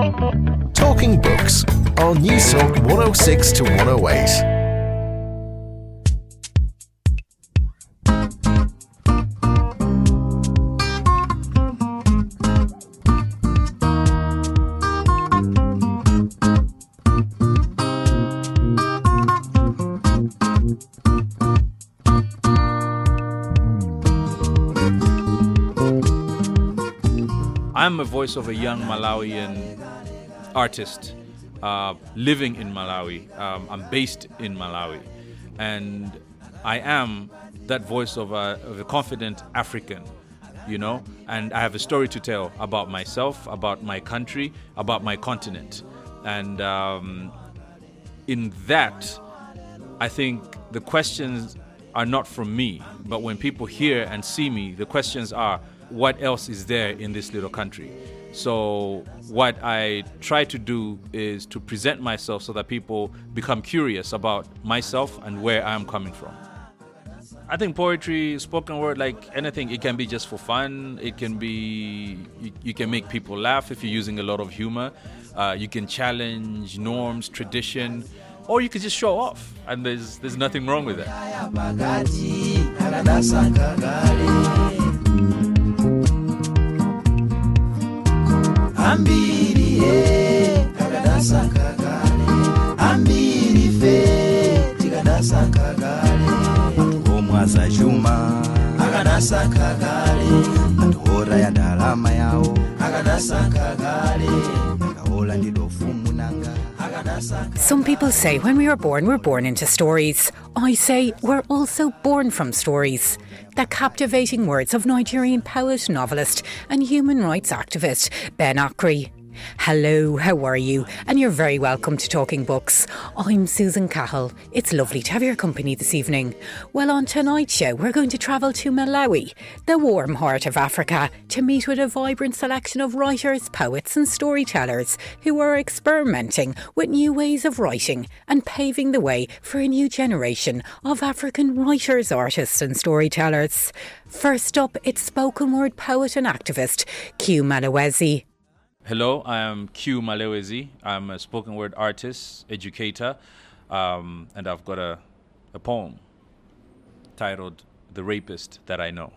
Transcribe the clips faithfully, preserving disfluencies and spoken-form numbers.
Talking Books on New Silk one oh six to one oh eight. I'm a voice of a young Malawian artist uh, living in Malawi. Um, I'm based in Malawi, and I am that voice of a, of a confident African, you know, and I have a story to tell about myself, about my country, about my continent. And um, in that, I think the questions are not from me, but when people hear and see me, the questions are, what else is there in this little country? So what I try to do is to present myself so that people become curious about myself and where I'm coming from. I think poetry, spoken word, like anything, it can be just for fun. It can be, you, you can make people laugh if you're using a lot of humor. Uh, you can challenge norms, tradition, or you can just show off. And there's there's nothing wrong with that. Ambiri he takadasa kagale ambiri fe tikadasa kagale omwaza chuma akadasa kagale andora ya ndalama yao akadasa kagale akaola ndilo fumu nanga. Some people say when we are born, we're born into stories. I say we're also born from stories. The captivating words of Nigerian poet, novelist and human rights activist Ben Okri. Hello, how are you? And you're very welcome to Talking Books. I'm Susan Cahill. It's lovely to have your company this evening. Well, on tonight's show, we're going to travel to Malawi, the warm heart of Africa, to meet with a vibrant selection of writers, poets and storytellers who are experimenting with new ways of writing and paving the way for a new generation of African writers, artists and storytellers. First up, it's spoken word poet and activist Q Malawezi. Hello, I am Q Malawezi. I'm a spoken word artist, educator, um, and I've got a, a poem titled The Rapist That I Know.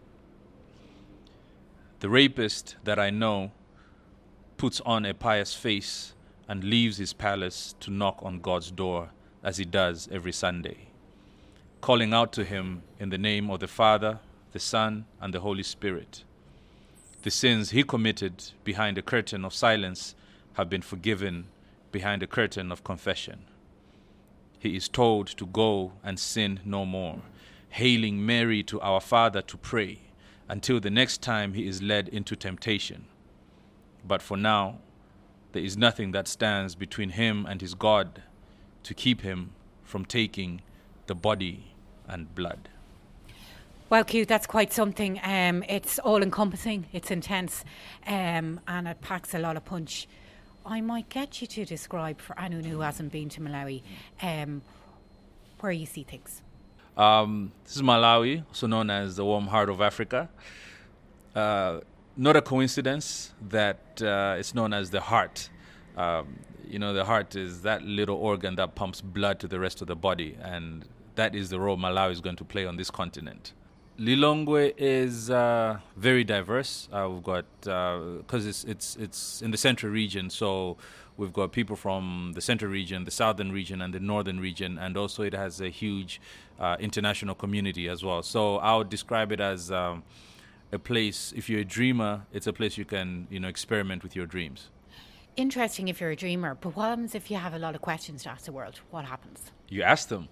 The rapist that I know puts on a pious face and leaves his palace to knock on God's door as he does every Sunday, calling out to him in the name of the Father, the Son, and the Holy Spirit. The sins he committed behind a curtain of silence have been forgiven behind a curtain of confession. He is told to go and sin no more, hailing Mary to our Father to pray until the next time he is led into temptation. But for now, there is nothing that stands between him and his God to keep him from taking the body and blood. Well, Q, that's quite something. Um, it's all-encompassing, it's intense, um, and it packs a lot of punch. I might get you to describe, for anyone who hasn't been to Malawi, um, where you see things. Um, this is Malawi, also known as the warm heart of Africa. Uh, not a coincidence that uh, it's known as the heart. Um, you know, the heart is that little organ that pumps blood to the rest of the body, and that is the role Malawi is going to play on this continent. Lilongwe is uh, very diverse. Uh, we've got, because uh, it's it's it's in the central region, so we've got people from the central region, the southern region, and the northern region, and also it has a huge uh, international community as well. So I would describe it as um, a place. If you're a dreamer, it's a place you can, you know, experiment with your dreams. Interesting if you're a dreamer, but what happens if you have a lot of questions to ask the world? What happens? You ask them.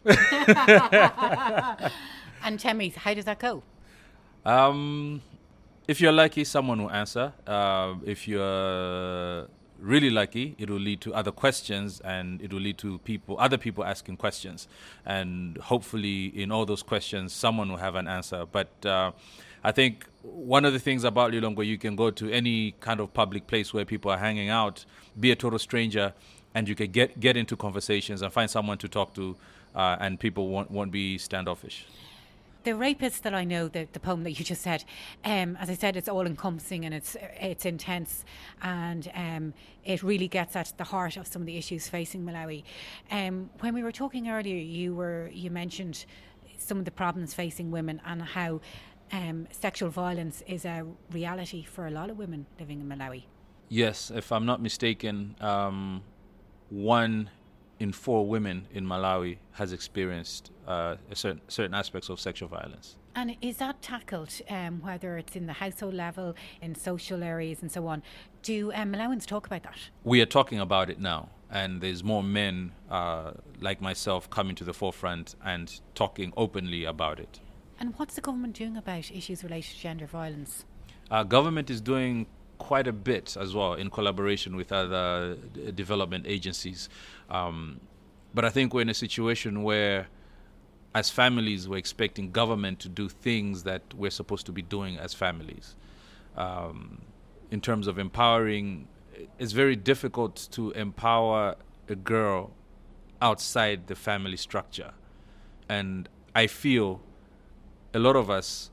And tell me, how does that go? Um, if you're lucky, someone will answer. Uh, if you're really lucky, it will lead to other questions, and it will lead to people, other people asking questions. And hopefully in all those questions, someone will have an answer. But uh, I think one of the things about Lilongwe, you can go to any kind of public place where people are hanging out, be a total stranger, and you can get, get into conversations and find someone to talk to, uh, and people won't, won't be standoffish. The Rapist that I know, the, the poem that you just said, um, as I said, it's all encompassing and it's it's intense, and um, it really gets at the heart of some of the issues facing Malawi. Um, when we were talking earlier, you were you mentioned some of the problems facing women and how um, sexual violence is a reality for a lot of women living in Malawi. Yes, if I'm not mistaken, um, one in four women in Malawi has experienced uh, a certain, certain aspects of sexual violence. And is that tackled, um, whether it's in the household level, in social areas and so on? Do um, Malawans talk about that? We are talking about it now, and there's more men uh, like myself coming to the forefront and talking openly about it. And what's the government doing about issues related to gender violence? Our government is doing quite a bit as well in collaboration with other d- development agencies. Um, but I think we're in a situation where, as families, we're expecting government to do things that we're supposed to be doing as families. Um, in terms of empowering, it's very difficult to empower a girl outside the family structure. And I feel a lot of us,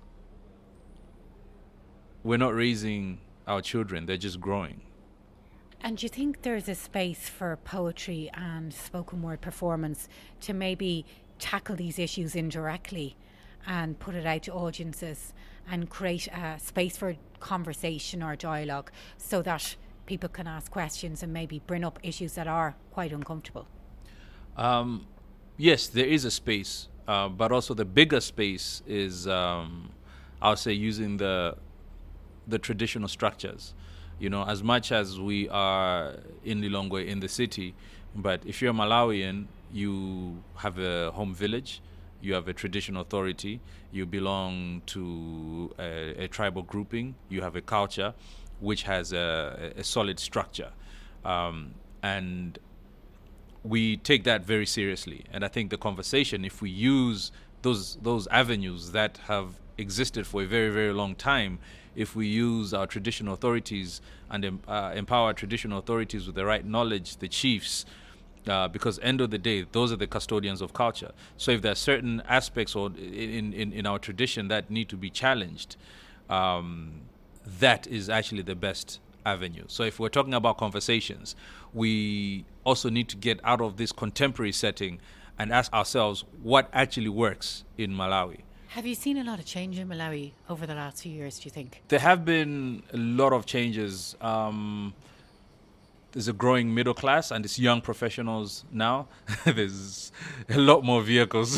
we're not raising our children, they're just growing. And do you think there's a space for poetry and spoken word performance to maybe tackle these issues indirectly and put it out to audiences and create a space for conversation or dialogue so that people can ask questions and maybe bring up issues that are quite uncomfortable? Um, yes, there is a space, uh, but also the bigger space is, um, I'll say, using the the traditional structures. You know, as much as we are in Lilongwe, in the city, but if you're Malawian, you have a home village, you have a traditional authority, you belong to a, a tribal grouping, you have a culture which has a, a solid structure. Um, and we take that very seriously. And I think the conversation, if we use those those avenues that have existed for a very, very long time, if we use our traditional authorities and uh, empower traditional authorities with the right knowledge, the chiefs, uh, because end of the day, those are the custodians of culture. So if there are certain aspects or in, in, in our tradition that need to be challenged, um, that is actually the best avenue. So if we're talking about conversations, we also need to get out of this contemporary setting and ask ourselves what actually works in Malawi. Have you seen a lot of change in Malawi over the last few years, do you think? There have been a lot of changes. Um, there's a growing middle class and it's young professionals now. There's a lot more vehicles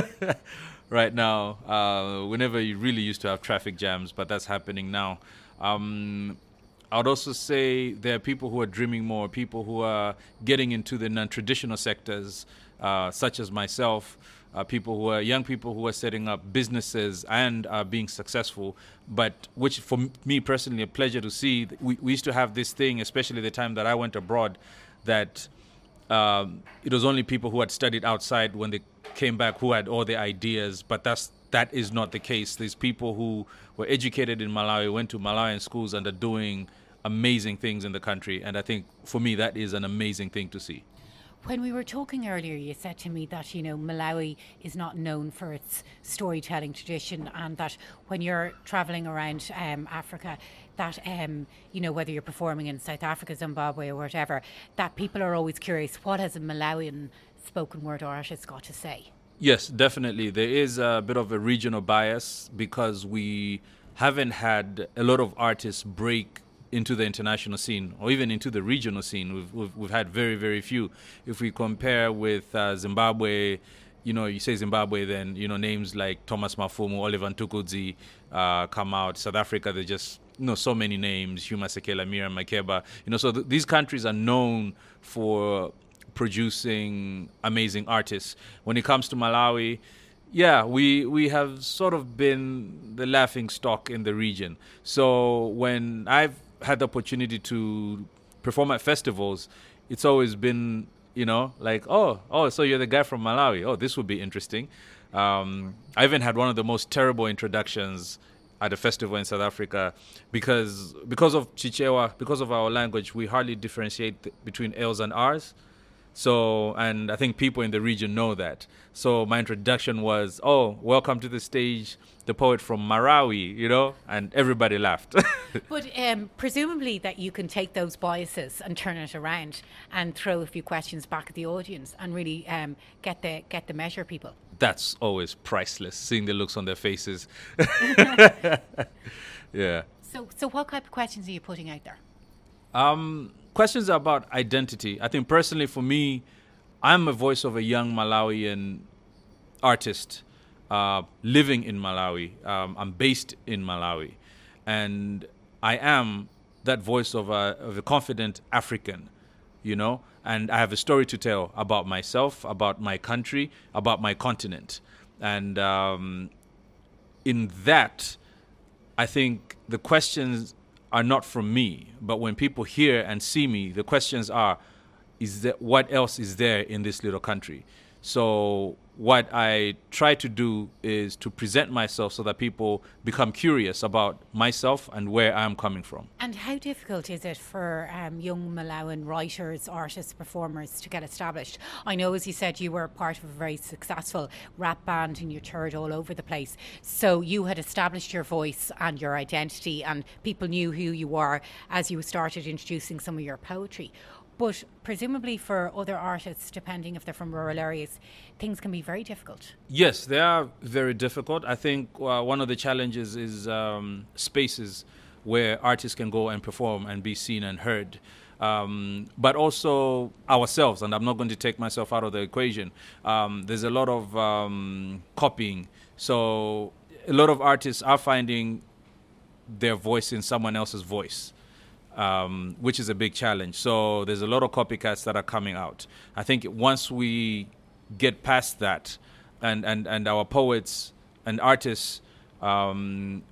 right now. Uh, whenever you really used to have traffic jams, but that's happening now. Um, I would also say there are people who are dreaming more, people who are getting into the non-traditional sectors, uh, such as myself. Uh, people who are young people who are setting up businesses and are being successful, but which for me personally a pleasure to see. We, we used to have this thing, especially the time that I went abroad, that um, it was only people who had studied outside when they came back who had all the ideas, but that's that is not the case. There's people who were educated in Malawi, went to Malawian schools and are doing amazing things in the country, and I think for me that is an amazing thing to see. When we were talking earlier, you said to me that, you know, Malawi is not known for its storytelling tradition, and that when you're travelling around um, Africa, that, um, you know, whether you're performing in South Africa, Zimbabwe or whatever, that people are always curious, what has a Malawian spoken word artist got to say? Yes, definitely. There is a bit of a regional bias because we haven't had a lot of artists break into the international scene or even into the regional scene. We've, we've, we've had very, very few. If we compare with uh, Zimbabwe, you know, you say Zimbabwe, then, you know, names like Thomas Mafumu, Oliver Ntukudzi uh, come out. South Africa, there's just, you know, so many names, Huma Sekela, Miriam Makeba. You know, so th- these countries are known for producing amazing artists. When it comes to Malawi, yeah, we we have sort of been the laughing stock in the region. So when I've had the opportunity to perform at festivals, it's always been, you know, like, oh, oh, so you're the guy from Malawi. Oh, this would be interesting. Um, I even had one of the most terrible introductions at a festival in South Africa because because of Chichewa, because of our language, we hardly differentiate th- between L's and R's. So, and I think people in the region know that. So my introduction was, oh, welcome to the stage, the poet from Marawi, you know, and everybody laughed. But um, presumably that you can take those biases and turn it around and throw a few questions back at the audience and really um, get the get the measure people. That's always priceless, seeing the looks on their faces. Yeah. So, so what type of questions are you putting out there? Um, questions about identity. I think personally for me, I'm a voice of a young Malawian artist uh, living in Malawi. Um, I'm based in Malawi. And I am that voice of a, of a confident African, you know, and I have a story to tell about myself, about my country, about my continent. And um, in that, I think the questions are not from me, but when people hear and see me, the questions are, is that what else is there in this little country? So what I try to do is to present myself so that people become curious about myself and where I'm coming from. And how difficult is it for um, young Malawian writers, artists, performers to get established? I know, as you said, you were part of a very successful rap band and you toured all over the place. So you had established your voice and your identity and people knew who you were as you started introducing some of your poetry. But presumably for other artists, depending if they're from rural areas, things can be very difficult. Yes, they are very difficult. I think uh, one of the challenges is um, spaces where artists can go and perform and be seen and heard. Um, but also ourselves, and I'm not going to take myself out of the equation. Um, there's a lot of um, copying. So a lot of artists are finding their voice in someone else's voice. Um, which is a big challenge. So there's a lot of copycats that are coming out. I think once we get past that and, and, and our poets and artists um,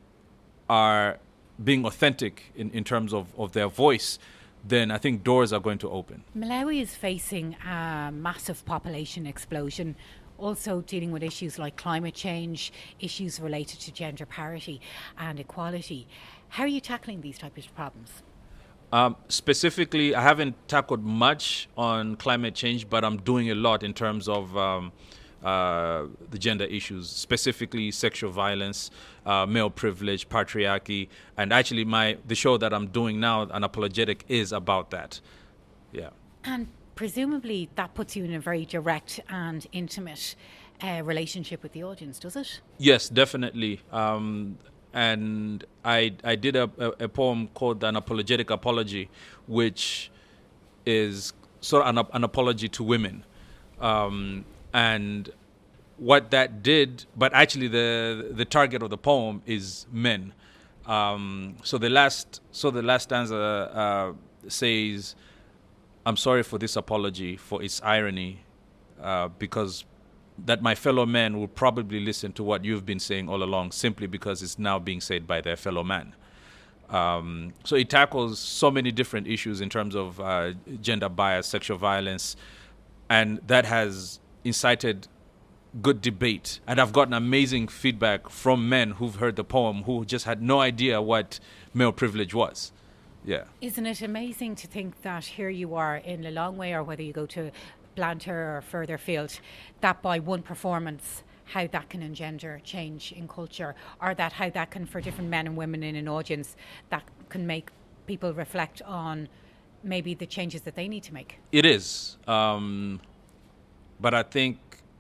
are being authentic in, in terms of, of their voice, then I think doors are going to open. Malawi is facing a massive population explosion, also dealing with issues like climate change, issues related to gender parity and equality. How are you tackling these types of problems? Um, specifically, I haven't tackled much on climate change, but I'm doing a lot in terms of um, uh, the gender issues, specifically sexual violence, uh, male privilege, patriarchy, and actually my the show that I'm doing now, Unapologetic, is about that. Yeah. And presumably that puts you in a very direct and intimate uh, relationship with the audience, does it? Yes, definitely. Um, and I I did a, a, a poem called An Apologetic Apology, which is sort of an, an apology to women. Um, and what that did, but actually the the target of the poem is men. Um, so the last so the last stanza uh, says, "I'm sorry for this apology, for its irony, uh, because that my fellow men will probably listen to what you've been saying all along simply because it's now being said by their fellow man." Um, so it tackles so many different issues in terms of uh, gender bias, sexual violence, and that has incited good debate. And I've gotten amazing feedback from men who've heard the poem who just had no idea what male privilege was. Yeah. Isn't it amazing to think that here you are in Lilongwe, or whether you go to Blantyre or further afield, that by one performance, how that can engender change in culture, or that how that can, for different men and women in an audience, that can make people reflect on maybe the changes that they need to make? It is. Um, but I think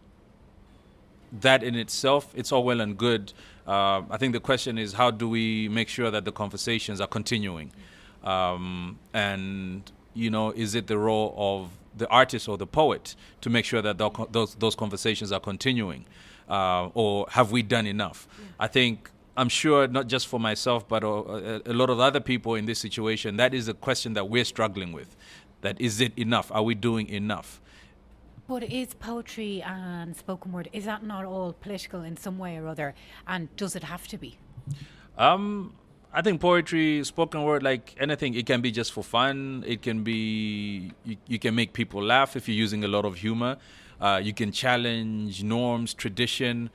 that in itself, it's all well and good. Uh, I think the question is, how do we make sure that the conversations are continuing? Um, and, you know, is it the role of the artist or the poet to make sure that those those conversations are continuing, uh, or have we done enough? Yeah. I think I'm sure not just for myself, but a, a lot of other people in this situation, that is a question that we're struggling with. That is it enough? Are we doing enough? But is poetry and spoken word, is that not all political in some way or other? And does it have to be? Um. I think poetry, spoken word, like anything, it can be just for fun. It can be, you, you can make people laugh if you're using a lot of humor. Uh, you can challenge norms, tradition,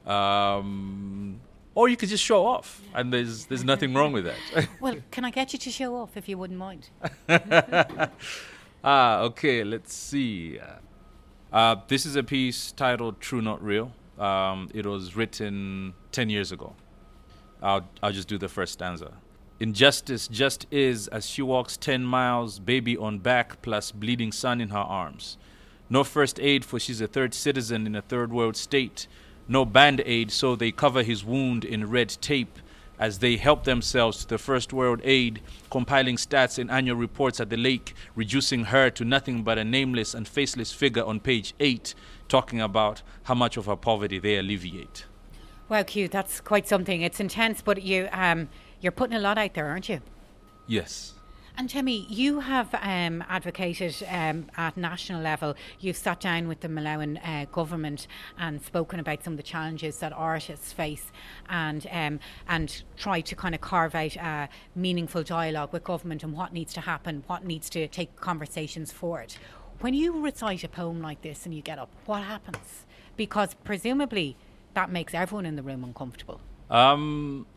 um, or you could just show off. And there's there's nothing wrong with that. Well, can I get you to show off if you wouldn't mind? Ah, okay, let's see. Uh, this is a piece titled True Not Real. Um, it was written ten years ago. I'll, I'll just do the first stanza. Injustice just is as she walks ten miles, baby on back plus bleeding son in her arms. No first aid for she's a third citizen in a third world state. No band-aid so they cover his wound in red tape as they help themselves to the first world aid, compiling stats in annual reports at the lake, reducing her to nothing but a nameless and faceless figure on page eight, talking about how much of her poverty they alleviate. Wow, Q, that's quite something. It's intense, but you, um, you're putting a lot out there, aren't you? Yes. And Timmy, you have um, advocated um, at national level. You've sat down with the Malawian uh, government and spoken about some of the challenges that artists face, and um, and tried to kind of carve out a meaningful dialogue with government and what needs to happen, what needs to take conversations forward. When you recite a poem like this and you get up, what happens? Because presumably that makes everyone in the room uncomfortable. Um,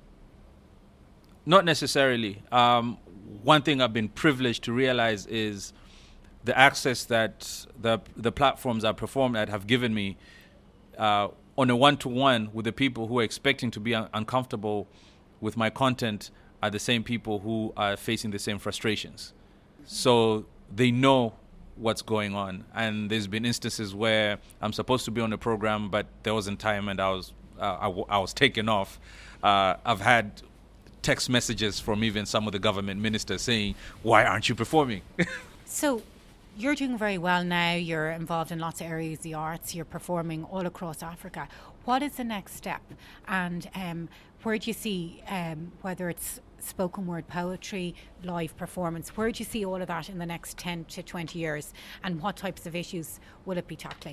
not necessarily. Um, one thing I've been privileged to realize is the access that the the platforms I perform at have given me uh, on a one-to-one with the people who are expecting to be un- uncomfortable with my content are the same people who are facing the same frustrations. So they know what's going on. And there's been instances where I'm supposed to be on the program, but there wasn't time and I was uh, I, w- I was taken off. Uh, I've had text messages from even some of the government ministers saying, why aren't you performing? So you're doing very well now. You're involved in lots of areas of the arts. You're performing all across Africa. What is the next step? And um, where do you see, um, whether it's spoken word poetry, live performance, where do you see all of that in the next ten to twenty years? And what types of issues will it be tackling?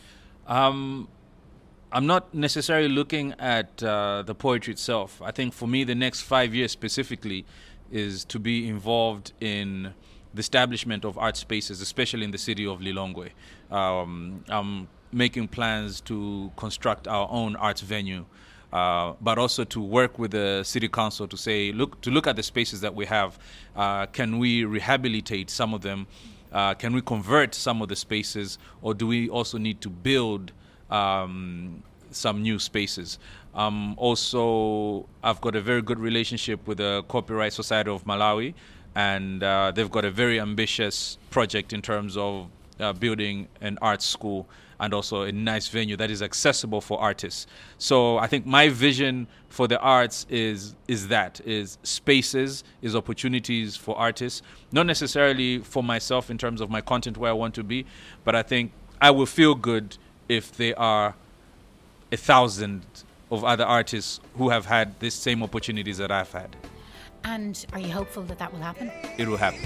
Um, I'm not necessarily looking at uh, the poetry itself. I think for me, the next five years specifically is to be involved in the establishment of art spaces, especially in the city of Lilongwe. Um, I'm making plans to construct our own arts venue, uh, but also to work with the city council to say, look, to look at the spaces that we have. Uh, can we rehabilitate some of them? Uh, can we convert some of the spaces, or do we also need to build um, some new spaces? Um, also, I've got a very good relationship with the Copyright Society of Malawi, and uh, they've got a very ambitious project in terms of uh, building an art school and also a nice venue that is accessible for artists. So I think my vision for the arts is is that, is spaces, is opportunities for artists, not necessarily for myself in terms of my content where I want to be, but I think I will feel good if there are a thousand of other artists who have had the same opportunities that I've had. And are you hopeful that that will happen? It will happen.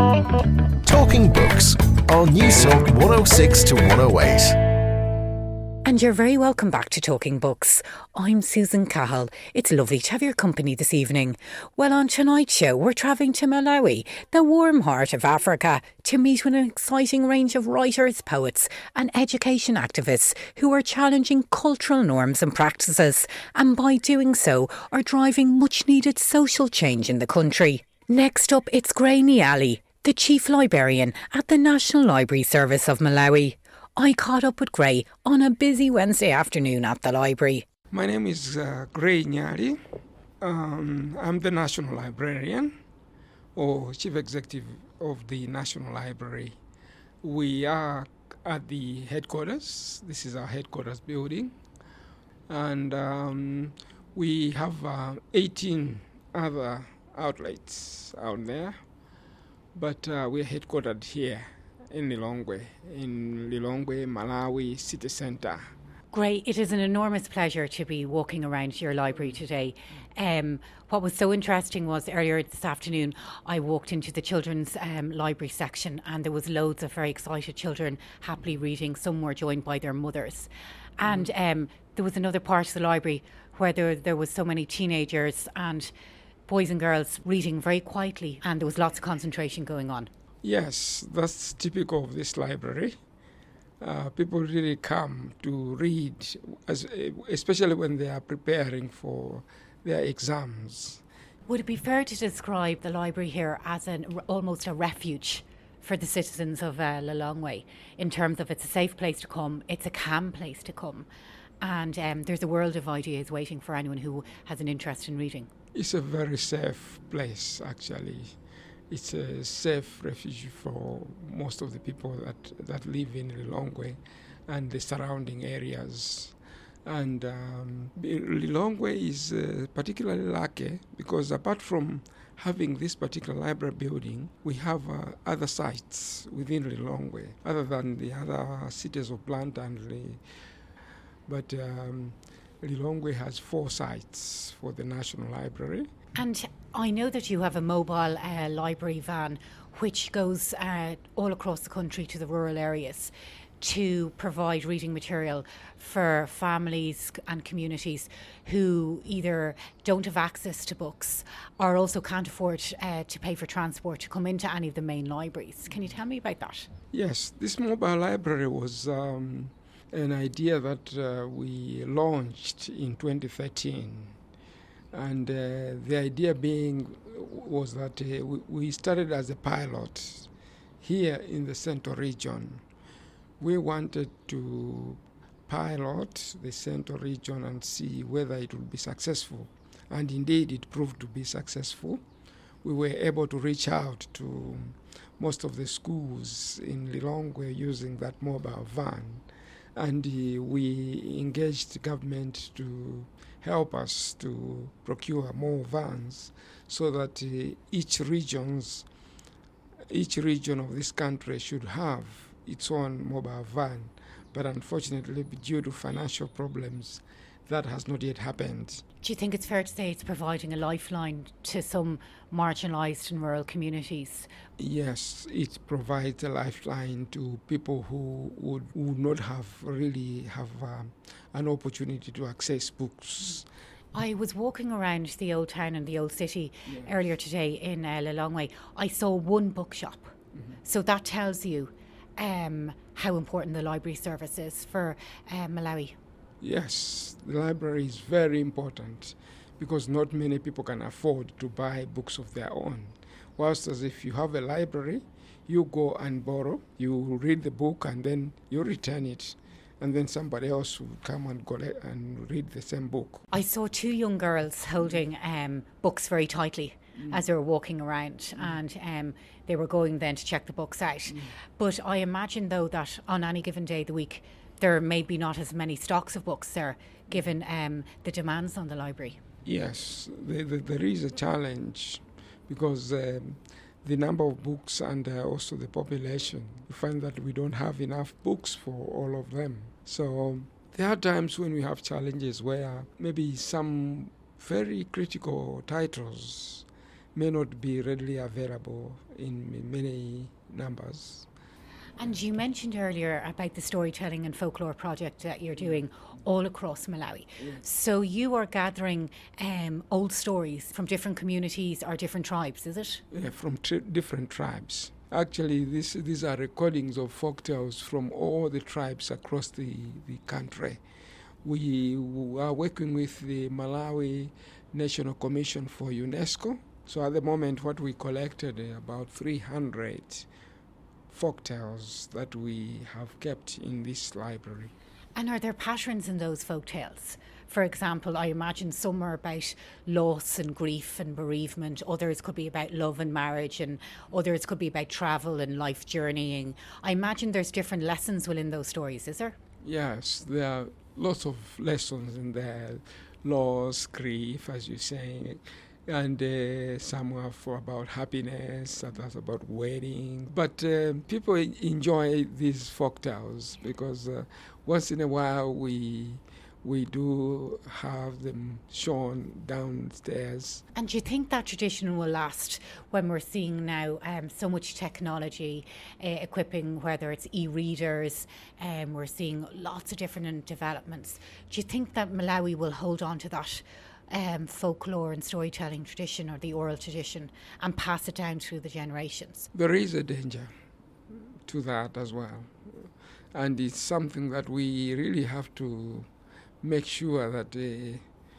Talking Books on News Talk one oh six to one oh eight. And you're very welcome back to Talking Books. I'm Susan Cahill. It's lovely to have your company this evening. Well, on tonight's show, we're travelling to Malawi, the warm heart of Africa, to meet with an exciting range of writers, poets and education activists who are challenging cultural norms and practices, and by doing so are driving much needed social change in the country. Next up, it's Gray Niali, the Chief Librarian at the National Library Service of Malawi. I caught up with Gray on a busy Wednesday afternoon at the library. My name is uh, Gray Nyari. Um, I'm the National Librarian or Chief Executive of the National Library. We are at the headquarters. This is our headquarters building. And um, we have uh, eighteen other outlets out there. But uh, we're headquartered here in Lilongwe, in Lilongwe, Malawi City Centre. Gray, it is an enormous pleasure to be walking around your library today. Um, what was so interesting was earlier this afternoon I walked into the children's um, library section, and there was loads of very excited children happily reading. Some were joined by their mothers. And um, there was another part of the library where there, there was so many teenagers and boys and girls reading very quietly, and there was lots of concentration going on. Yes, that's typical of this library. Uh, people really come to read, as, especially when they are preparing for their exams. Would it be fair to describe the library here as an almost a refuge for the citizens of uh, Lilongwe, in terms of it's a safe place to come, it's a calm place to come, and um, there's a world of ideas waiting for anyone who has an interest in reading? It's a very safe place, actually. It's a safe refuge for most of the people that, that live in Lilongwe and the surrounding areas. And um, Lilongwe is uh, particularly lucky because apart from having this particular library building, we have uh, other sites within Lilongwe, other than the other cities of Blantyre and Li. But um, Lilongwe has four sites for the National Library. And I know that you have a mobile uh, library van which goes uh, all across the country to the rural areas to provide reading material for families and communities who either don't have access to books or also can't afford uh, to pay for transport to come into any of the main libraries. Can you tell me about that? Yes, this mobile library was um, an idea that uh, we launched in twenty thirteen. And uh, the idea being was that uh, we, we started as a pilot here in the Central region. We wanted to pilot the Central region and see whether it would be successful. And indeed, it proved to be successful. We were able to reach out to most of the schools in Lilongwe using that mobile van. And uh, we engaged the government to help us to procure more vans so that uh, each regions, each region of this country should have its own mobile van. But unfortunately, due to financial problems, that has not yet happened. Do you think it's fair to say it's providing a lifeline to some marginalised and rural communities? Yes, it provides a lifeline to people who would, would not have really have um, an opportunity to access books. I was walking around the old town and the old city yeah. earlier today in uh, Lilongwe. I saw one bookshop. Mm-hmm. So that tells you um, how important the library service is for uh, Malawi. Yes, the library is very important because not many people can afford to buy books of their own. Whilst as if you have a library, you go and borrow, you read the book and then you return it. And then somebody else will come and go and read the same book. I saw two young girls holding um, books very tightly mm. as they were walking around, mm. and um, they were going then to check the books out. Mm. But I imagine, though, that on any given day of the week, there may be not as many stocks of books there, given um, the demands on the library. Yes, the, the, there is a challenge because um, the number of books and uh, also the population, you find that we don't have enough books for all of them. So there are times when we have challenges where maybe some very critical titles may not be readily available in many numbers. And you mentioned earlier about the storytelling and folklore project that you're doing all across Malawi. Yes. So you are gathering um, old stories from different communities or different tribes, is it? Yeah, from tri- different tribes. Actually, this, these are recordings of folktales from all the tribes across the, the country. We are working with the Malawi National Commission for UNESCO. So at the moment, what we collected uh, about three hundred folktales that we have kept in this library. And are there patterns in those folk tales? For example, I imagine some are about loss and grief and bereavement, others could be about love and marriage, and others could be about travel and life journeying. I imagine there's different lessons within those stories, is there? Yes, there are lots of lessons in there. Loss, grief, as you're saying, and uh, some are for about happiness, others about wedding. But uh, people enjoy these folktales because uh, once in a while we we do have them shown downstairs. And do you think that tradition will last when we're seeing now um, so much technology uh, equipping, whether it's e-readers, um, we're seeing lots of different developments. Do you think that Malawi will hold on to that um, folklore and storytelling tradition or the oral tradition and pass it down through the generations? There is a danger to that as well. And it's something that we really have to make sure that uh,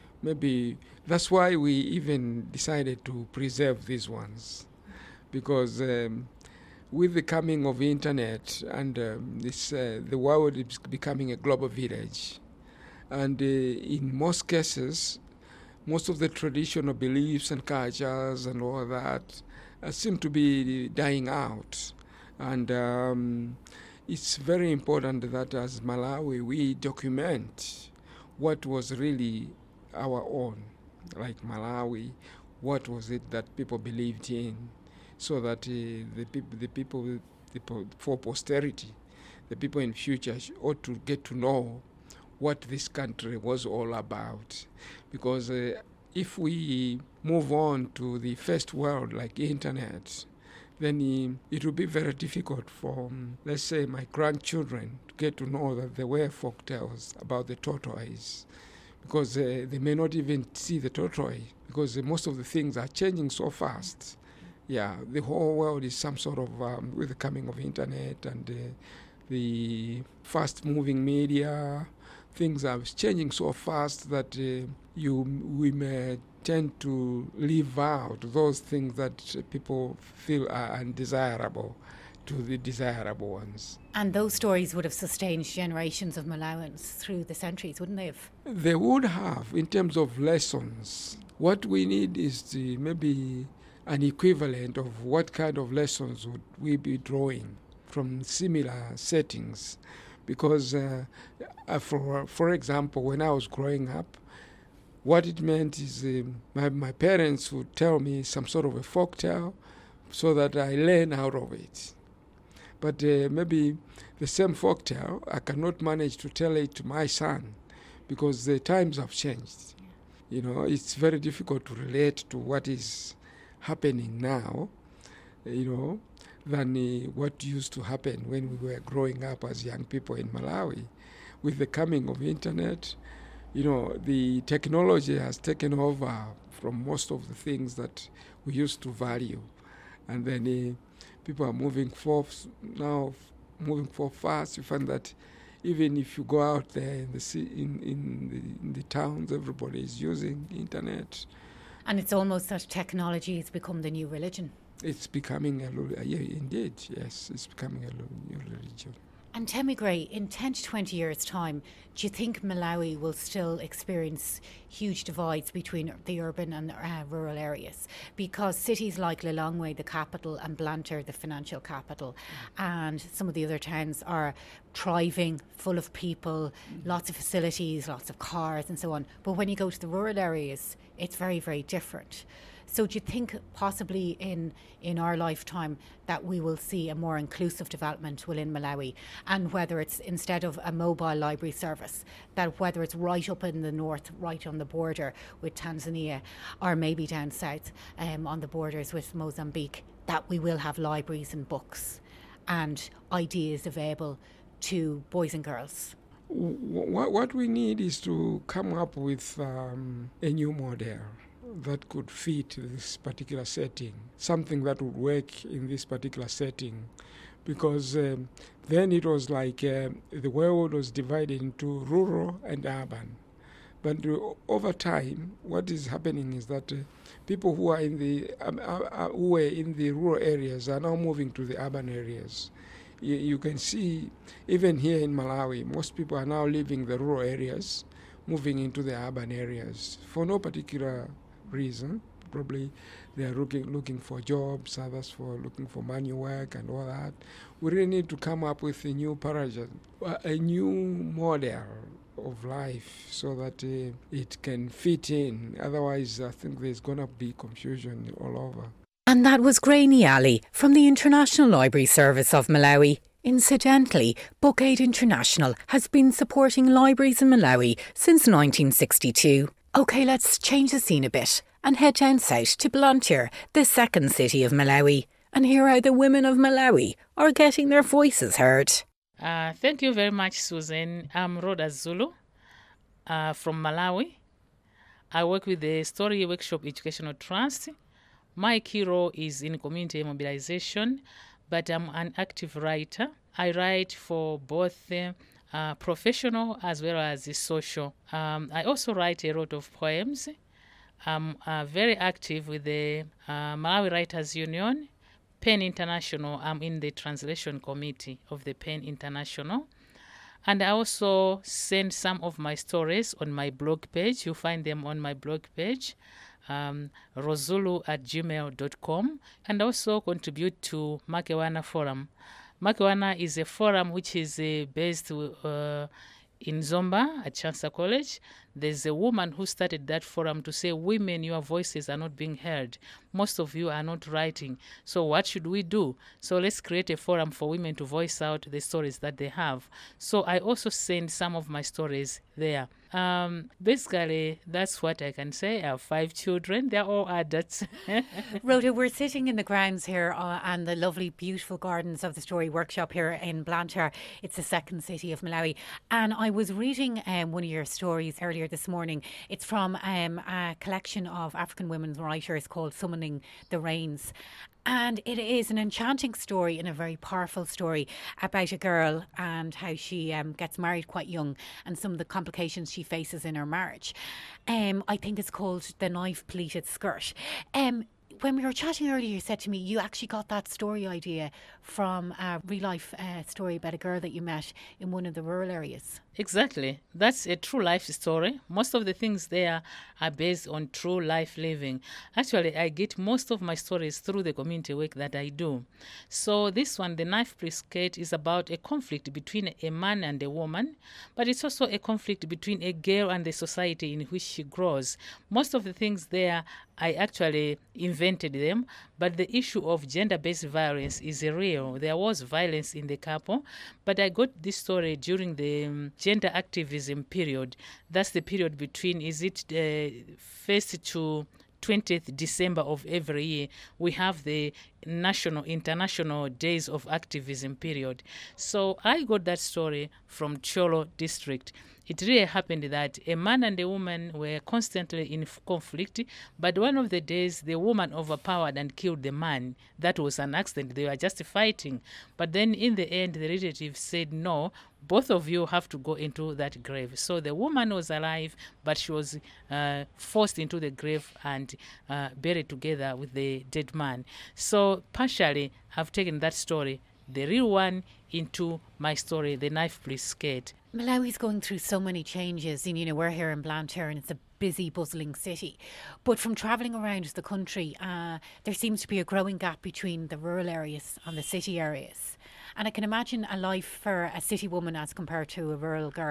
maybe that's why we even decided to preserve these ones, because um, with the coming of internet and um, this uh, the world is becoming a global village, and uh, in most cases most of the traditional beliefs and cultures and all that uh, seem to be dying out, and um, it's very important that as Malawi we document what was really our own, like Malawi, what was it that people believed in, so that uh, the, peop- the people, the people, for posterity, the people in future ought to get to know what this country was all about. Because uh, if we move on to the first world, like internet, then uh, it will be very difficult for, um, let's say, my grandchildren to get to know that there were folk tales about the tortoise, because uh, they may not even see the tortoise, because uh, most of the things are changing so fast. Yeah, the whole world is some sort of, um, with the coming of internet and uh, the fast-moving media, things are changing so fast that uh, you we may tend to leave out those things that people feel are undesirable to the desirable ones. And those stories would have sustained generations of Malawans through the centuries, wouldn't they have? They would have, in terms of lessons. What we need is the, maybe an equivalent of what kind of lessons would we be drawing from similar settings. Because, uh, for, for example, when I was growing up, what it meant is uh, my, my parents would tell me some sort of a folk tale so that I learn out of it. But uh, maybe the same folk tale, I cannot manage to tell it to my son because the times have changed. You know, it's very difficult to relate to what is happening now, you know, than uh, what used to happen when we were growing up as young people in Malawi. With the coming of internet, you know, the technology has taken over from most of the things that we used to value. And then uh, people are moving forth now, moving forth fast. You find that even if you go out there in the sea, in, in, the, in the towns, everybody is using internet. And it's almost that technology has become the new religion. It's becoming a, yeah, indeed, yes, it's becoming a new religion. And tell me, Gray, in ten to twenty years' time, do you think Malawi will still experience huge divides between the urban and uh, rural areas? Because cities like Lilongwe, the capital, and Blantyre, the financial capital, and some of the other towns are thriving, full of people, lots of facilities, lots of cars and so on. But when you go to the rural areas, it's very, very different. So do you think possibly in in our lifetime that we will see a more inclusive development within Malawi, and whether it's instead of a mobile library service, that whether it's right up in the north, right on the border with Tanzania, or maybe down south um, on the borders with Mozambique, that we will have libraries and books and ideas available to boys and girls? What, what we need is to come up with um, a new model that could fit this particular setting, something that would work in this particular setting, because um, then it was like uh, the world was divided into rural and urban. But uh, over time, what is happening is that uh, people who are in the um, uh, uh, who were in the rural areas are now moving to the urban areas. You, you can see, even here in Malawi, most people are now leaving the rural areas, moving into the urban areas for no particular reason. Probably they are looking looking for jobs, others for looking for money work and all that. We really need to come up with a new paradigm, a new model of life, so that uh, it can fit in. Otherwise, I think there's going to be confusion all over. And that was Graney Ali from the International Library Service of Malawi. Incidentally, BookAid International has been supporting libraries in Malawi since nineteen sixty-two. OK, let's change the scene a bit and head down south to Blantyre, the second city of Malawi, and hear how the women of Malawi are getting their voices heard. Uh, thank you very much, Susan. I'm Rhoda Zulu uh, from Malawi. I work with the Story Workshop Educational Trust. My key role is in community mobilization, but I'm an active writer. I write for both uh, uh, professional as well as social. Um, I also write a lot of poems. I'm uh, very active with the uh, Malawi Writers Union, PEN International. I'm in the translation committee of the PEN International. And I also send some of my stories on my blog page. You'll find them on my blog page. Um, rosulu at gmail dot com, and also contribute to Makewana Forum. Makewana is a forum which is uh, based uh, in Zomba at Chancellor College. There's a woman who started that forum to say, women, your voices are not being heard. Most of you are not writing. So what should we do? So let's create a forum for women to voice out the stories that they have. So I also send some of my stories there. Um, basically, that's what I can say. I have five children. They're all adults. Rhoda, we're sitting in the grounds here uh, and the lovely, beautiful gardens of the Story Workshop here in Blantyre. It's the second city of Malawi. And I was reading um, one of your stories earlier this morning. It's from um, a collection of African women's writers called Summoning the Rains. And it is an enchanting story and a very powerful story about a girl and how she um, gets married quite young and some of the complications she faces in her marriage. Um, I think it's called The Knife-Pleated Skirt. Um, when we were chatting earlier, you said to me you actually got that story idea from a real-life uh, story about a girl that you met in one of the rural areas. Exactly. That's a true life story. Most of the things there are based on true life living. Actually, I get most of my stories through the community work that I do. So this one, The Knife-Pleated Skirt, is about a conflict between a man and a woman, but it's also a conflict between a girl and the society in which she grows. Most of the things there, I actually invented them, but the issue of gender-based violence is real. There was violence in the couple, but I got this story during the um, gender activism period. That's the period between, is it uh, first to twentieth December of every year, we have the national, international days of activism period. So I got that story from Cholo district. It really happened that a man and a woman were constantly in conflict, but one of the days the woman overpowered and killed the man. That was an accident. They were just fighting. But then in the end, the relatives said, no, both of you have to go into that grave. So the woman was alive, but she was uh, forced into the grave and uh, buried together with the dead man. So partially, I've taken that story, the real one, into my story, The Knife-Pleated Skirt. Malawi's going through so many changes. And, you know, we're here in Blantyre and it's a busy, bustling city. But from travelling around the country, uh, there seems to be a growing gap between the rural areas and the city areas. And I can imagine a life for a city woman as compared to a rural girl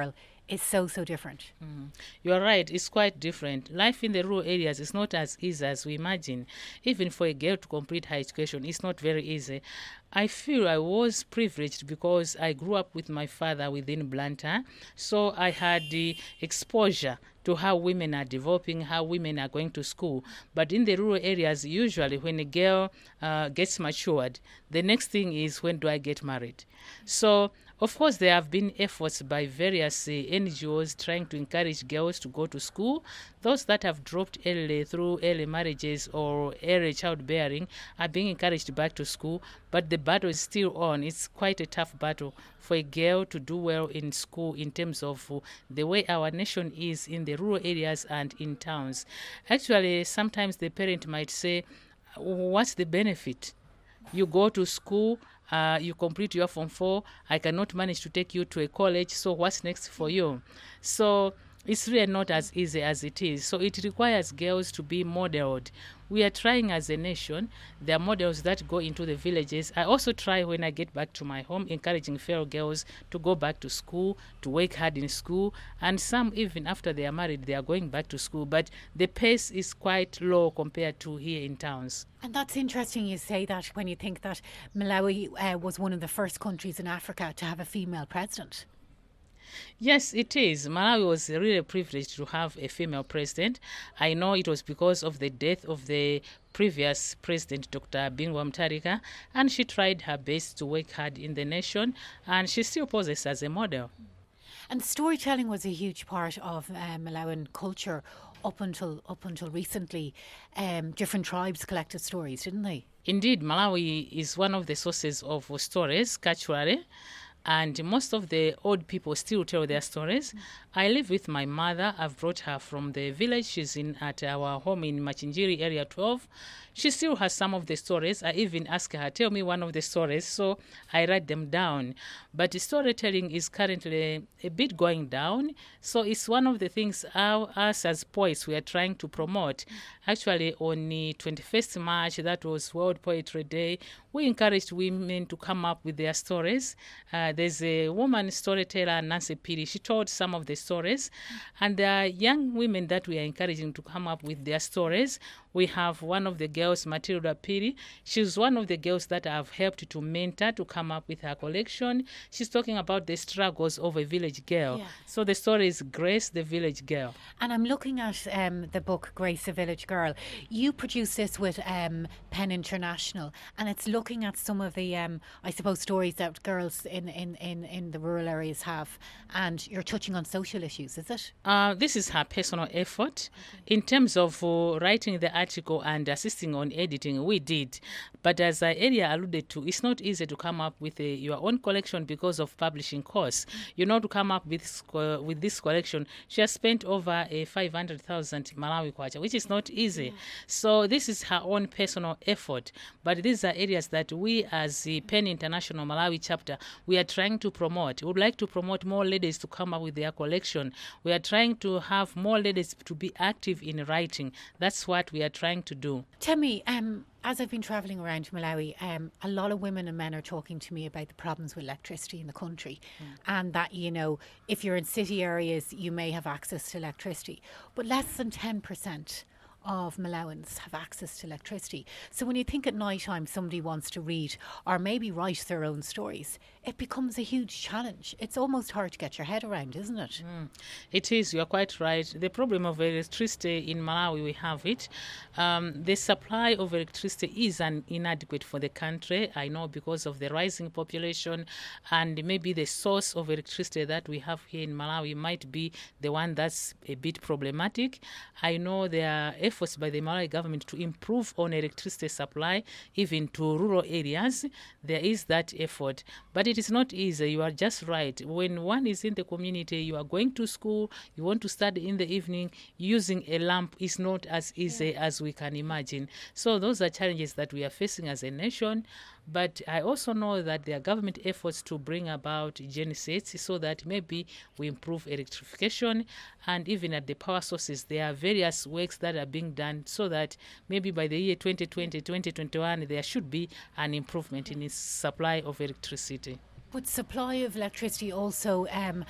is so, so different. Mm. You're right, it's quite different. Life in the rural areas is not as easy as we imagine. Even for a girl to complete high education, it's not very easy. I feel I was privileged because I grew up with my father within Blantyre, so I had the exposure to how women are developing, how women are going to school. But in the rural areas, usually when a girl uh, gets matured, the next thing is, when do I get married? So, of course, there have been efforts by various uh, N G Os trying to encourage girls to go to school. Those that have dropped early through early marriages or early childbearing are being encouraged back to school, but the battle is still on. It's quite a tough battle for a girl to do well in school in terms of uh, the way our nation is in the rural areas and in towns. Actually, sometimes the parent might say, what's the benefit? You go to school, uh, you complete your Form four, I cannot manage to take you to a college, so what's next for you? So it's really not as easy as it is. So it requires girls to be modeled. We are trying as a nation. There are models that go into the villages. I also try when I get back to my home, encouraging fellow girls to go back to school, to work hard in school. And some, even after they are married, they are going back to school. But the pace is quite low compared to here in towns. And that's interesting you say that when you think that Malawi uh, was one of the first countries in Africa to have a female president. Yes, it is. Malawi was really privileged to have a female president. I know it was because of the death of the previous president, Doctor Bingwa Mutharika, and she tried her best to work hard in the nation, and she still poses as a model. And storytelling was a huge part of uh, Malawian culture up until up until recently. Um, different tribes collected stories, didn't they? Indeed, Malawi is one of the sources of stories, culturally. And most of the old people still tell their stories. Mm. I live with my mother. I've brought her from the village. She's in at our home in Machinjiri, area twelve. She still has some of the stories. I even ask her, tell me one of the stories. So I write them down. But the storytelling is currently a bit going down. So it's one of the things our, us as poets, we are trying to promote. Actually, on the twenty-first March, that was World Poetry Day, we encouraged women to come up with their stories. Uh, there's a woman storyteller, Nancy Piri. She told some of the stories. And there are young women that we are encouraging to come up with their stories. We have one of the girls, Matilda Piri. She's one of the girls that I've helped to mentor to come up with her collection. She's talking about the struggles of a village girl. Yeah. So the story is Grace, the village girl. And I'm looking at um, the book, Grace, the Village Girl. You produced this with um, Pen International, and it's looking at some of the, um, I suppose, stories that girls in, in, in, in the rural areas have. And you're touching on social issues, is it? Uh, this is her personal effort. Okay. In terms of uh, writing the article and assisting on editing, we did. But as I earlier alluded to, it's not easy to come up with a, your own collection because of publishing costs. Mm-hmm. You know, to come up with uh, with this collection, she has spent over a five hundred thousand Malawi kwacha, which is not easy. Mm-hmm. So this is her own personal effort. But these are areas that we, as the Pen International Malawi chapter, we are trying to promote. We would like to promote more ladies to come up with their collection. We are trying to have more ladies to be active in writing. That's what we are trying to do. Tell me, um, as I've been travelling around Malawi, um, a lot of women and men are talking to me about the problems with electricity in the country, mm. and that, you know, if you're in city areas, you may have access to electricity, but less than ten percent of Malawans have access to electricity. So when you think at night time somebody wants to read or maybe write their own stories, it becomes a huge challenge. It's almost hard to get your head around, isn't it? Mm. It is, you're quite right. The problem of electricity in Malawi, we have it. Um, the supply of electricity is an inadequate for the country. I know because of the rising population, and maybe the source of electricity that we have here in Malawi might be the one that's a bit problematic. I know there are efforts by the Malawi government to improve on electricity supply, even to rural areas. There is that effort, but it is not easy. You are just right. When one is in the community, you are going to school, you want to study in the evening, using a lamp is not as easy yeah. as we can imagine. So those are challenges that we are facing as a nation. But I also know that there are government efforts to bring about gensets so that maybe we improve electrification, and even at the power sources, there are various works that are being done so that maybe by the year twenty twenty, twenty twenty-one, there should be an improvement in its supply of electricity. But supply of electricity also, um,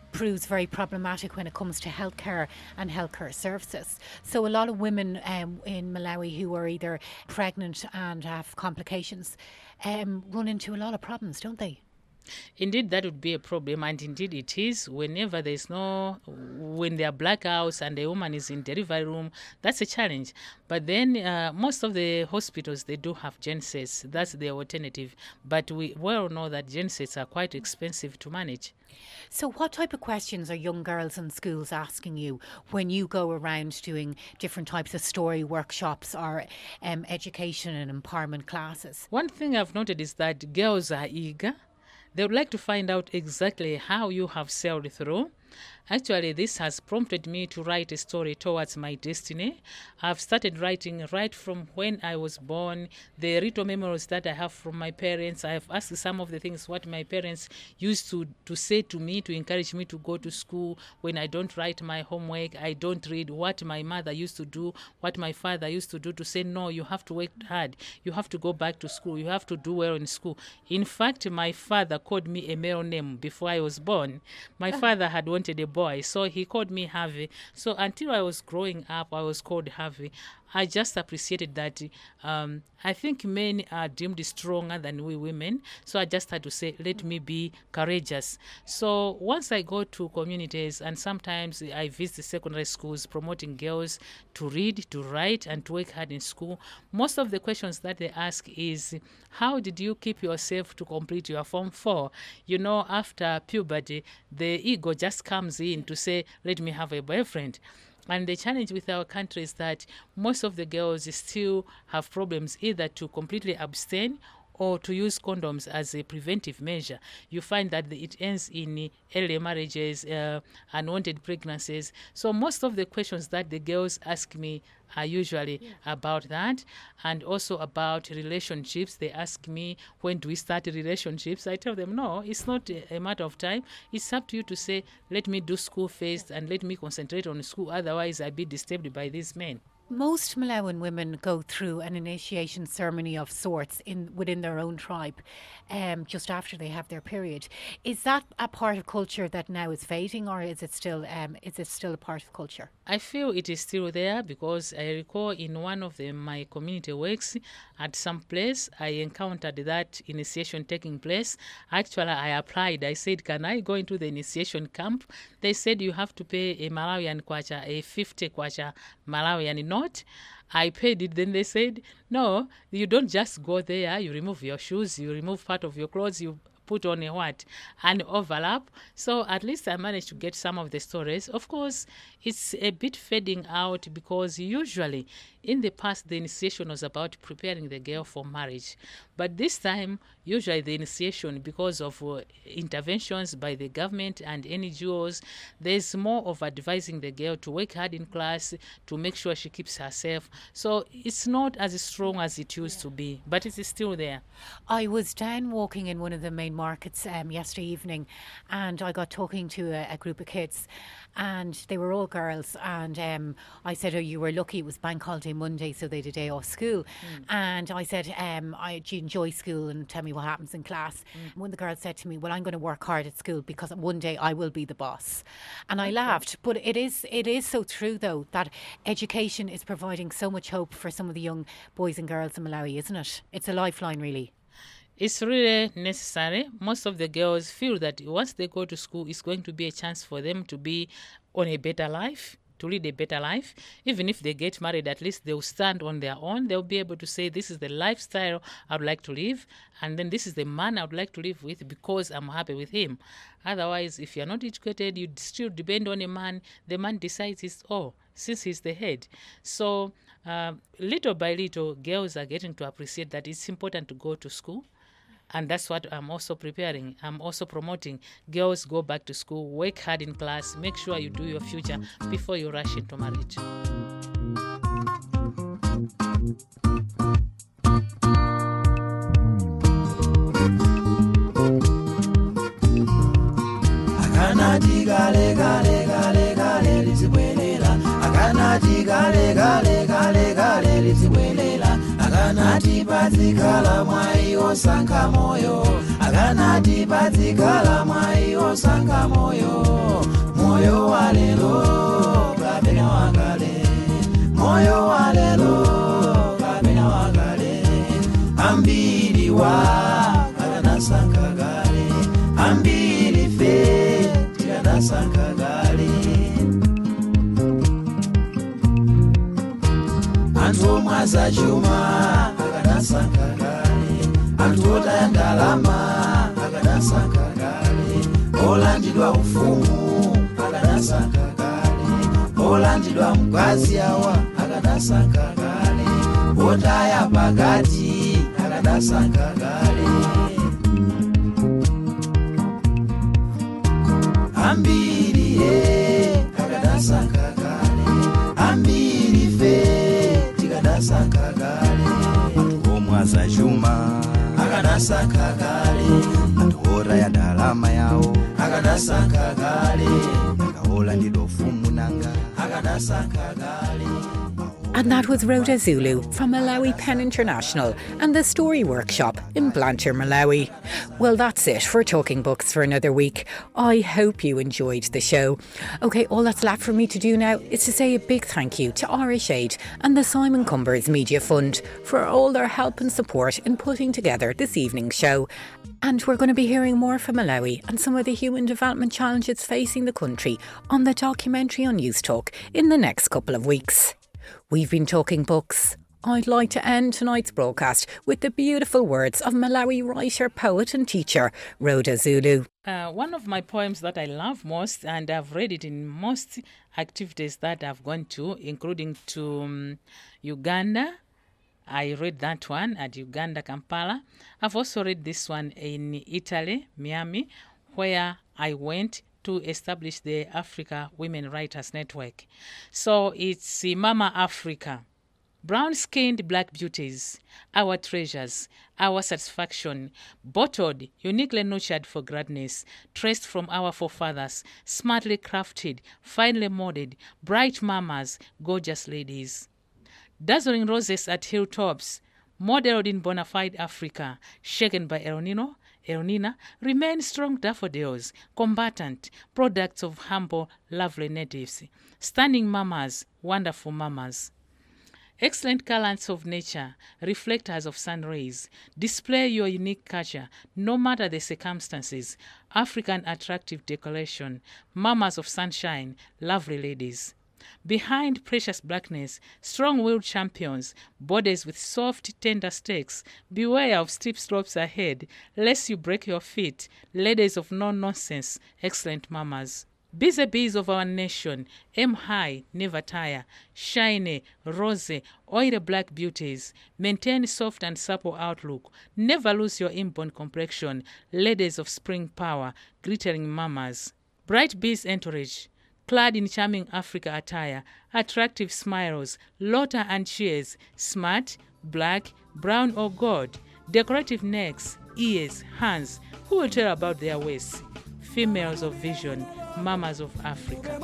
proves very problematic when it comes to healthcare and healthcare services. So a lot of women um, in Malawi who are either pregnant and have complications um, run into a lot of problems, don't they? Indeed, that would be a problem, and indeed it is. Whenever there's no, when there are blackouts and the woman is in delivery room, that's a challenge. But then uh, most of the hospitals, they do have gensets. That's the alternative. But we well know that gensets are quite expensive to manage. So what type of questions are young girls in schools asking you when you go around doing different types of story workshops or um, education and empowerment classes? One thing I've noted is that girls are eager. They would like to find out exactly how you have sailed through. Actually, this has prompted me to write a story towards my destiny. I've started writing right from when I was born, the little memories that I have from my parents. I've asked some of the things what my parents used to, to say to me to encourage me to go to school when I don't write my homework, I don't read, what my mother used to do, what my father used to do to say, no, you have to work hard, you have to go back to school, you have to do well in school. In fact, my father called me a male name before I was born. My father had wanted a boy, so he called me Harvey. So until I was growing up, I was called Harvey. I just appreciated that. Um, I think men are deemed stronger than we women. So I just had to say, let me be courageous. So once I go to communities, and sometimes I visit secondary schools promoting girls to read, to write, and to work hard in school, most of the questions that they ask is, how did you keep yourself to complete your Form four? You know, after puberty, the ego just comes in to say, let me have a boyfriend. And the challenge with our country is that most of the girls still have problems either to completely abstain or to use condoms as a preventive measure. You find that it ends in early marriages, uh, unwanted pregnancies. So most of the questions that the girls ask me are usually yeah. about that, and also about relationships. They ask me, when do we start relationships? I tell them, no, it's not a, a matter of time. It's up to you to say, let me do school first and let me concentrate on school. Otherwise, I'll be disturbed by these men. Most Malawian women go through an initiation ceremony of sorts in within their own tribe um, just after they have their period. Is that a part of culture that now is fading, or is it still um, is it still a part of culture? I feel it is still there, because I recall in one of the, my community works at some place, I encountered that initiation taking place. Actually, I applied. I said, can I go into the initiation camp? They said you have to pay a Malawian kwacha, a fifty kwacha Malawian note. I paid it. Then they said, no, you don't just go there. You remove your shoes, you remove part of your clothes, you put on a what? An overlap. So at least I managed to get some of the stories. Of course, it's a bit fading out, because usually in the past the initiation was about preparing the girl for marriage. But this time, usually the initiation, because of uh, interventions by the government and N G Os, there's more of advising the girl to work hard in class, to make sure she keeps herself. So it's not as strong as it used to be, but it is still there. I was down walking in one of the main markets um, yesterday evening, and I got talking to a, a group of kids, and they were all girls, and um, I said, oh, you were lucky, it was bank holiday Monday, so they had a day off school. Mm. And I said, um, I, do you enjoy school, and tell me what happens in class? Mm. One of the girls said to me, well, I'm going to work hard at school because one day I will be the boss. And I laughed, but it is it is so true, though, that education is providing so much hope for some of the young boys and girls in Malawi, isn't it? It's a lifeline, really. It's really necessary. Most of the girls feel that once they go to school, it's going to be a chance for them to be on a better life, to lead a better life. Even if they get married, at least they'll stand on their own. They'll be able to say, this is the lifestyle I would like to live, and then this is the man I would like to live with because I'm happy with him. Otherwise, if you're not educated, you still depend on a man. The man decides it's all, since he's the head. So uh, little by little, girls are getting to appreciate that it's important to go to school. And that's what I'm also preparing. I'm also promoting girls go back to school, work hard in class, make sure you do your future before you rush into marriage. Akanati gale gale gale gale lizibwelela. Akanati gale gale gale gale lizibwelela. Akanati pazikala mwai osanka moyo. Akanati pazikala mwai osanka moyo. moyo wa lelo kapena wakale, moyo wa lelo kapena wakale, ambili wa akanasaka kale, ambili fe tikanasaka kale. Antu mwaza chuma akanasaka kale, antu otaya ndalama akanasaka kale, olandidwa ufumu akanasaka kale, olandidwa mkazi awa akanasaka kale, otaya pakati akanasaka kale. Ambili e akanasaka kale, ambili fe tikanasaka kale, omwaza chuma akanasaka kale, ora ya dalama yao akanasaka kale, akaola ndilo fumu nanga akanasaka kale. And that was Rhoda Zulu from Malawi Pen International and the Story Workshop in Blantyre, Malawi. Well, that's it for Talking Books for another week. I hope you enjoyed the show. OK, all that's left for me to do now is to say a big thank you to Irish Aid and the Simon Cumbers Media Fund for all their help and support in putting together this evening's show. And we're going to be hearing more from Malawi and some of the human development challenges facing the country on the documentary on News Talk in the next couple of weeks. We've been talking books. I'd like to end tonight's broadcast with the beautiful words of Malawi writer, poet and teacher Rhoda Zulu. Uh, one of my poems that I love most, and I've read it in most activities that I've gone to, including to um, Uganda. I read that one at Uganda, Kampala. I've also read this one in Italy, Miami, where I went to establish the Africa Women Writers Network. So it's Mama Africa. Brown-skinned black beauties, our treasures, our satisfaction, bottled, uniquely nurtured for gladness, traced from our forefathers, smartly crafted, finely molded, bright mamas, gorgeous ladies. Dazzling roses at hilltops, modeled in bona fide Africa, shaken by El Nino, El Nina, remain strong daffodils, combatant, products of humble, lovely natives, stunning mamas, wonderful mamas. Excellent currents of nature, reflectors of sun rays, display your unique culture, no matter the circumstances. African attractive decoration, mamas of sunshine, lovely ladies. Behind precious blackness, strong-willed champions, bodies with soft, tender stakes. Beware of steep slopes ahead, lest you break your feet. Ladies of no-nonsense, excellent mamas. Busy bees of our nation, aim high, never tire. Shiny, rosy, oily black beauties. Maintain soft and supple outlook. Never lose your inborn complexion. Ladies of spring power, glittering mamas. Bright bees entourage, clad in charming Africa attire, attractive smiles, laughter and cheers, smart, black, brown or gold, decorative necks, ears, hands. Who will tell about their waists? Females of vision, mamas of Africa.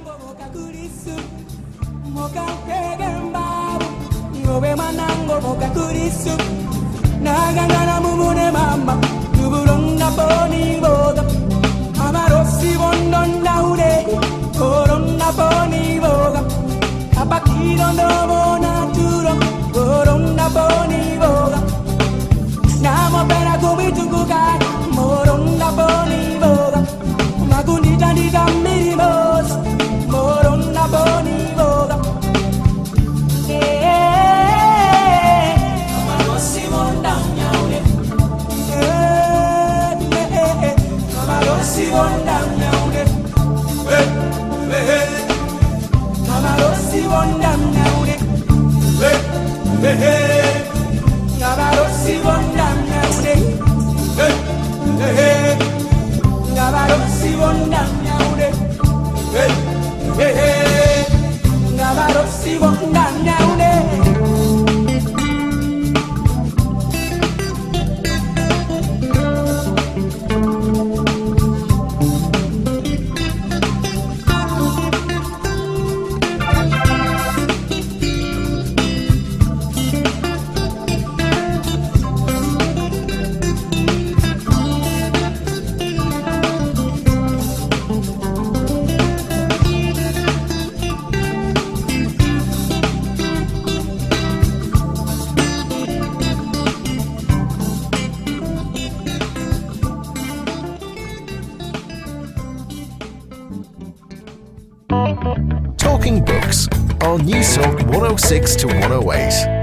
Amarossi bondondaure, corona poni boga. Apakido no naturo, corona poni boga. Namo pera kubitunguka, morona poni boga. Magunita di damirimos, morona poni boga. Eh, amarossi bondondaure. Eh, eh, eh. Amarossi bondondaure. Eh, eh. Amarossi bondondaure. Eh, eh. Amarossi bondondaure. Eh, eh. Amarossi bondondaure. Eh, eh. Amarossi bondondaure. Newstalk one oh six to one oh eight.